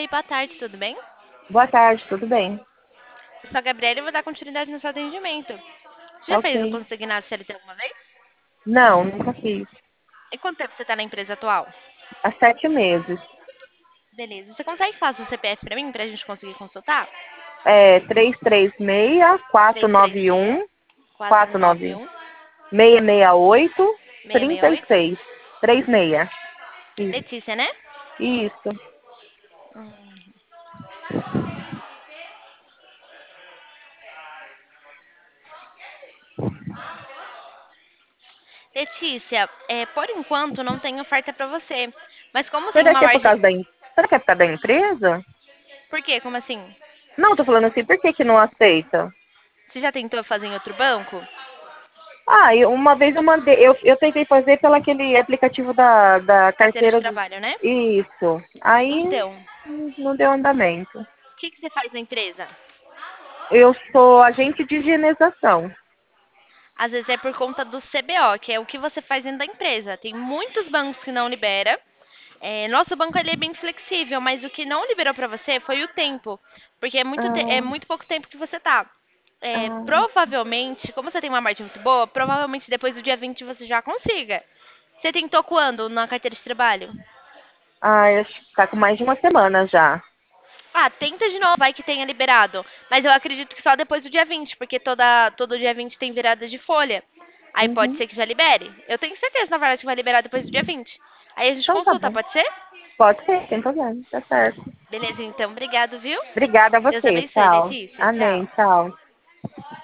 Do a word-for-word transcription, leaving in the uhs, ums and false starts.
Oi, boa tarde, tudo bem? Boa tarde, tudo bem? Eu sou a Gabriela e vou dar continuidade no seu atendimento. Você já Ok. fez o consignado C L T alguma vez? Não, nunca fiz. E quanto tempo você está na empresa atual? Há sete meses. Beleza. Você consegue passar o C P F para mim, para a gente conseguir consultar? É três três seis, quatro Três três nove seis, um, quatro quatro nove nove um, seis seis oito, seis seis trinta e oito. seis. Três meia. Isso. Letícia, né? Isso. Hum. Letícia, é, por enquanto não tem oferta para você. Mas como tem Será uma que é por margem... causa da em- Será que é por causa da empresa? Por quê? Como assim? Não, tô falando assim, por que que não aceita? Você já tentou fazer em outro banco? Ah, eu- uma vez eu mandei, eu, eu tentei fazer pelo aquele aplicativo da, da Carteira de carteira de. trabalho, né? Isso. Aí Então, hum, não deu andamento. o que, que você faz na empresa? Eu sou agente de higienização. Às vezes é por conta do C B O, que é o que você faz dentro da empresa. Tem muitos bancos que não libera. É, nosso banco ele é bem flexível, mas o que não liberou para você foi o tempo, porque é muito, te- é Ah, muito pouco tempo que você tá. É, ah, provavelmente, como você tem uma margem muito boa, provavelmente depois do dia vinte você já consiga. Você tentou quando na carteira de trabalho? ah, acho que tá com mais de uma semana já. Ah, tenta de novo, vai que tenha liberado. Mas eu acredito que só depois do dia vinte, porque toda, todo dia vinte tem virada de folha. Aí pode Uhum. ser que já libere. Eu tenho certeza, na verdade, que vai liberar depois do dia vinte. Aí a gente Então tá consulta, bom. pode ser? Pode ser, sem problema. Tá certo. Beleza, então. Obrigado, viu? Obrigada a Deus você. abençoe, Tchau. Letícia. Tchau. Amém. Tchau.